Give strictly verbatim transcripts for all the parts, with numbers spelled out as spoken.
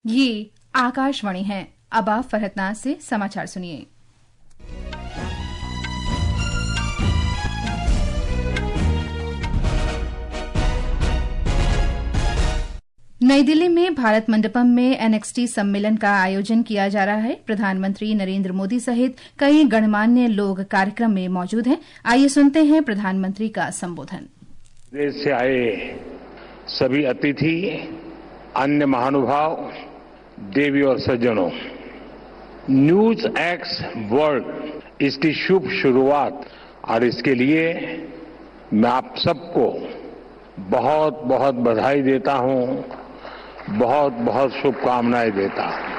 ये आकाशवाणी है। अब आप फरहतनाज से समाचार सुनिए। नई दिल्ली में भारत मंडपम में एनएक्सटी सम्मेलन का आयोजन किया जा रहा है। प्रधानमंत्री नरेंद्र मोदी सहित कई गणमान्य लोग कार्यक्रम में मौजूद हैं। आइए सुनते हैं प्रधानमंत्री का संबोधन। देश से आए सभी अतिथि, अन्य महानुभाव, देवी और सज्जनों, न्यूज एक्स वर्ल्ड इसकी शुभ शुरुआत और इसके लिए मैं आप सबको बहुत बहुत बधाई देता हूं, बहुत बहुत शुभकामनाएं देता हूं।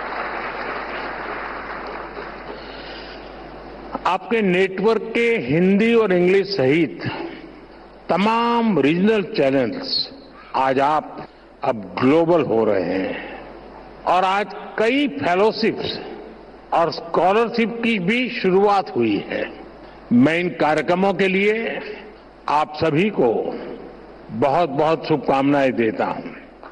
आपके नेटवर्क के हिंदी और इंग्लिश सहित तमाम रीजनल चैनल्स आज आप अब ग्लोबल हो रहे हैं और आज कई फेलोशिप्स और स्कॉलरशिप की भी शुरुआत हुई है। मैं इन कार्यक्रमों के लिए आप सभी को बहुत बहुत शुभकामनाएं देता हूं।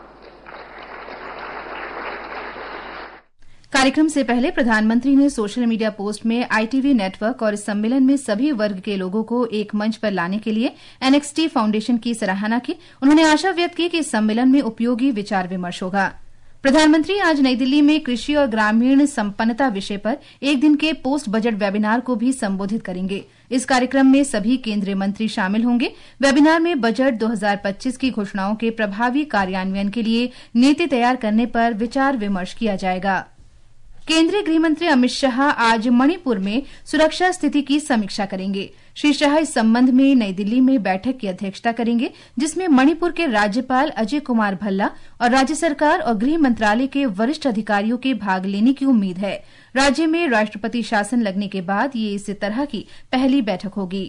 कार्यक्रम से पहले प्रधानमंत्री ने सोशल मीडिया पोस्ट में आईटीवी नेटवर्क और इस सम्मेलन में सभी वर्ग के लोगों को एक मंच पर लाने के लिए एनएक्सटी फाउंडेशन की सराहना की। उन्होंने आशा व्यक्त की कि इस सम्मेलन में उपयोगी विचार विमर्श होगा। प्रधानमंत्री आज नई दिल्ली में कृषि और ग्रामीण संपन्नता विषय पर एक दिन के पोस्ट बजट वेबिनार को भी संबोधित करेंगे। इस कार्यक्रम में सभी केंद्रीय मंत्री शामिल होंगे। वेबिनार में बजट दो हज़ार पच्चीस की घोषणाओं के प्रभावी कार्यान्वयन के लिए नीति तैयार करने पर विचार विमर्श किया जाएगा। केंद्रीय गृहमंत्री अमित शाह आज मणिपुर में सुरक्षा स्थिति की समीक्षा करेंगे। श्री शाह इस संबंध में नई दिल्ली में बैठक की अध्यक्षता करेंगे, जिसमें मणिपुर के राज्यपाल अजय कुमार भल्ला और राज्य सरकार और गृह मंत्रालय के वरिष्ठ अधिकारियों के भाग लेने की उम्मीद है। राज्य में राष्ट्रपति शासन लगने के बाद ये इस तरह की पहली बैठक होगी।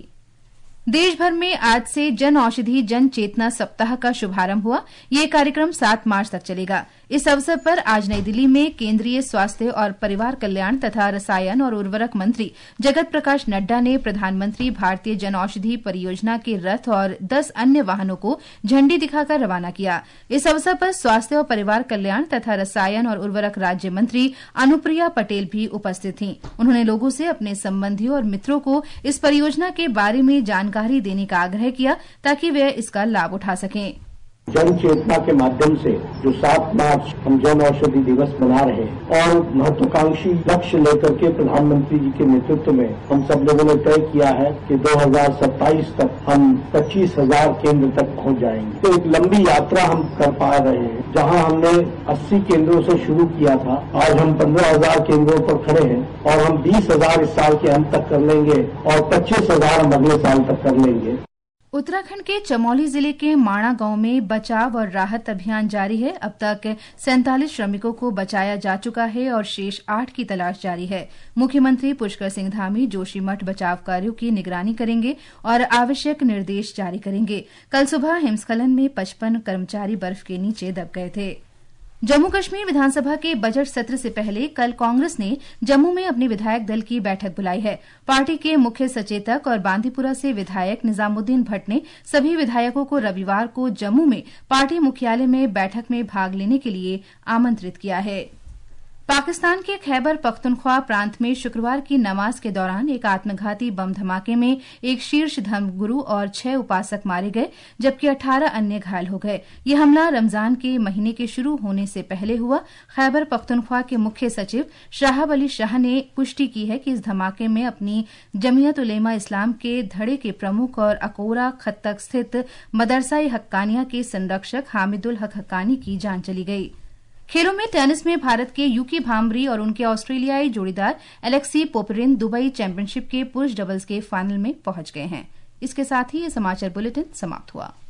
देश भर में आज से जन औषधि जन चेतना सप्ताह का शुभारंभ हुआ। ये कार्यक्रम सात मार्च तक चलेगा। इस अवसर पर आज नई दिल्ली में केंद्रीय स्वास्थ्य और परिवार कल्याण तथा रसायन और उर्वरक मंत्री जगत प्रकाश नड्डा ने प्रधानमंत्री भारतीय जन औषधि परियोजना के रथ और दस अन्य वाहनों को झंडी दिखाकर रवाना किया। इस अवसर पर स्वास्थ्य और परिवार कल्याण तथा रसायन और उर्वरक राज्य मंत्री अनुप्रिया पटेल भी उपस्थित थीं। उन्होंने लोगों से अपने संबंधियों और मित्रों को इस परियोजना के बारे में जानकारी देने का आग्रह किया ताकि वे इसका लाभ उठा सकें। जन चेतना के माध्यम से जो सात मार्च हम जन औषधि दिवस मना रहे हैं और महत्वाकांक्षी लक्ष्य लेकर के प्रधानमंत्री जी के नेतृत्व में हम सब लोगों ने तय किया है कि दो हज़ार सत्ताईस तक हम पच्चीस हज़ार केंद्र तक पहुंच जाएंगे। तो एक लंबी यात्रा हम कर पा रहे हैं। जहां हमने अस्सी केंद्रों से शुरू किया था, आज हम पंद्रह हज़ार केंद्रों पर खड़े हैं और हम बीस हज़ार इस साल के अंत तक कर लेंगे और पच्चीस हज़ार हम अगले साल तक कर लेंगे। उत्तराखंड के चमोली जिले के माणा गांव में बचाव और राहत अभियान जारी है। अब तक सैंतालीस श्रमिकों को बचाया जा चुका है और शेष आठ की तलाश जारी है। मुख्यमंत्री पुष्कर सिंह धामी जोशीमठ बचाव कार्यों की निगरानी करेंगे और आवश्यक निर्देश जारी करेंगे। कल सुबह हिमस्खलन में पचपन कर्मचारी बर्फ के नीचे दब गए थे। जम्मू कश्मीर विधानसभा के बजट सत्र से पहले कल कांग्रेस ने जम्मू में अपने विधायक दल की बैठक बुलाई है। पार्टी के मुख्य सचेतक और बांदीपुरा से विधायक निजामुद्दीन भट्ट ने सभी विधायकों को रविवार को जम्मू में पार्टी मुख्यालय में बैठक में भाग लेने के लिए आमंत्रित किया है। पाकिस्तान के खैबर पख्तूनख्वा प्रांत में शुक्रवार की नमाज के दौरान एक आत्मघाती बम धमाके में एक शीर्ष धर्मगुरु और छह उपासक मारे गए, जबकि अठारह अन्य घायल हो गए। यह हमला रमजान के महीने के शुरू होने से पहले हुआ। खैबर पख्तूनख्वा के मुख्य सचिव शाहब अली शाह ने पुष्टि की है कि इस धमाके में अपनी जमीयत उलेमा इस्लाम के धड़े के प्रमुख और अकोरा खत्तक स्थित मदरसा-ए हक्कानिया के संरक्षक हामिदुल हक हक्कानी की जान चली गई। खेलों में टेनिस में भारत के यूकी भांबरी और उनके ऑस्ट्रेलियाई जोड़ीदार एलेक्सी पोपरिन दुबई चैंपियनशिप के पुरुष डबल्स के फाइनल में पहुंच गए हैं। इसके साथ ही ये समाचार बुलेटिन समाप्त हुआ।